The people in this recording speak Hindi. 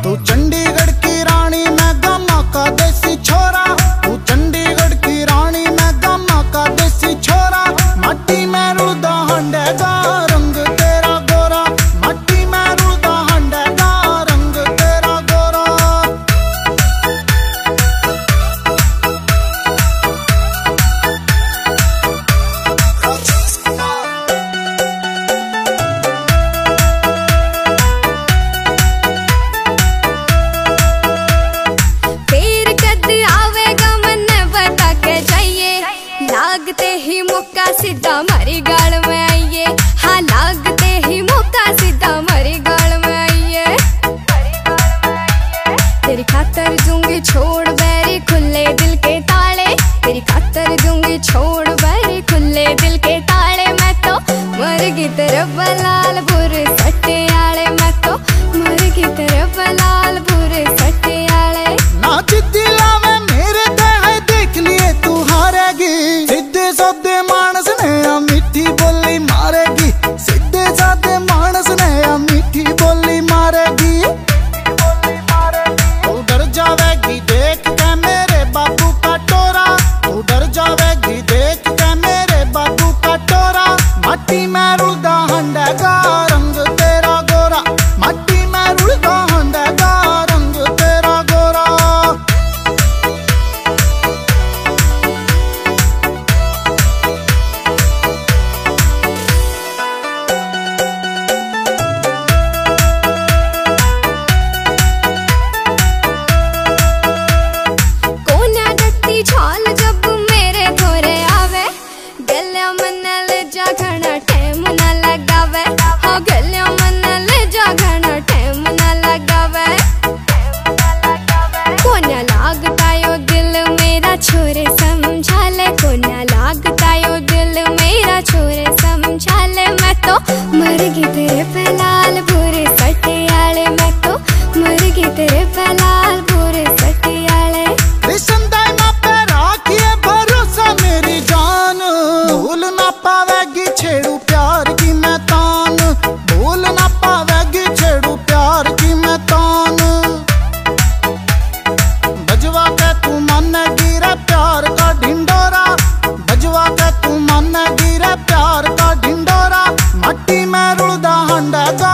तू चंडीगढ़ की रानी मैं गामा का देसी छोरा, तू चंडीगढ़ की रानी मैं गामा का देसी छोरा। मट्टी में रुलदा हंडेगा रंग तेरा गोरा, मट्टी में रुलदा हंडेगा रंग तेरा गोरा। लागते ही मुक्का सीधा हमारी गाल में आइए, हाँ लागते ही मुक्का सीधा हमारी गाल में आइए। तेरी खातर दूंगी छोड़ बैरी खुले दिल के ताले, तेरी खातर दूंगी छोड़ बैरी खुले दिल के ताले। मैं तो मर गई तेरे बलाल बुरे सट्टे आले, मैं तो मर गई तेरे बलाल बुरे सट्टे आले। ना जिद्दी लावे मेरे ते है देख लिए तू हारेगी, सीधे साधे मानस ने आ मीठी बोली मारेगी, सीधे साधे मानस ने आ मीठी बोली मारेगी। तू डर जावेगी देख के मेरे बाबू का टोरा, तू डर जावेगी देख के मेरे बाबू का टोरा। मट्टी में रुलदा हंडेगा रंग तेरा गोरा, मट्टी में रुलदा हंडेगा रंग तेरा गोरा। छाल जब मेरे घोरे आवे, गलिया मन ले जा घना टाइम ना लगावे, हाँ गलिया मन ले जा घना टाइम ना लगावे। कोन्या लागता यो दिल मेरा छोरे समझा ले, कोन्या लागता यो दिल मेरा छोरे समझा ले। मैं तो मर गई तेरे पे लाल बुरे सट्टे आले, मैं तो मर गई तेरे पे लाल बुरे सट्टे आले। मेरी जान भूल ना पावेगी छेड़ू प्यार की मैं तान, भूल ना पावेगी छेड़ू प्यार की मैं तान। बजवा के तू मन गिरे प्यार का ढिंडोरा, बजवा के तू मन गिरे प्यार का ढिंडोरा। मट्टी में रुलदा हंडेगा